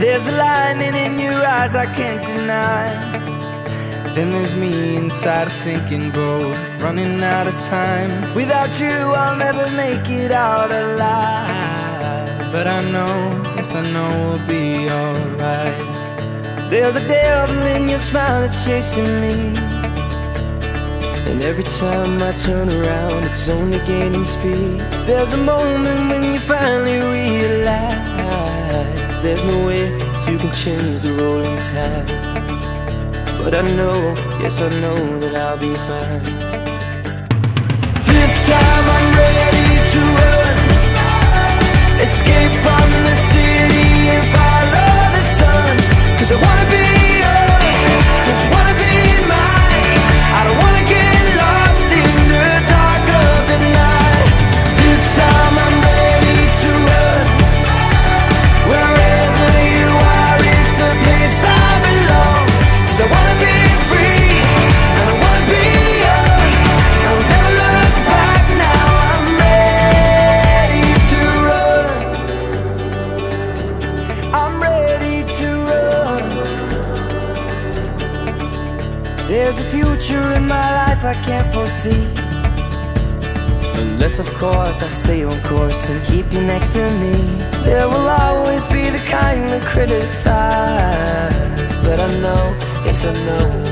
There's a lightning in your eyes I can't deny. Then there's me inside a sinking boat, running out of time. Without you I'll never make it out alive. But I know, yes I know we'll be alright. There's a devil in your smile that's chasing me, and every time I turn around it's only gaining speed. There's a moment when you finally realize there's no way you can change the rolling tide. But I know, yes I know that I'll be fine. This time I'm ready to run, escape from the city and follow the sun. 'Cause I wanna be yours, 'cause you wanna be mine. I don't wanna get lost in the dark of the night. This time I'm ready to run, wherever you are is the place I belong. 'Cause I wanna be free, and I wanna be yours. I'll never look back now, I'm ready to run. I'm ready to run. There's a future in my life I can't foresee, unless of course I stay on course and keep you next to me. There will always be the kind that criticize, but I know, yes I know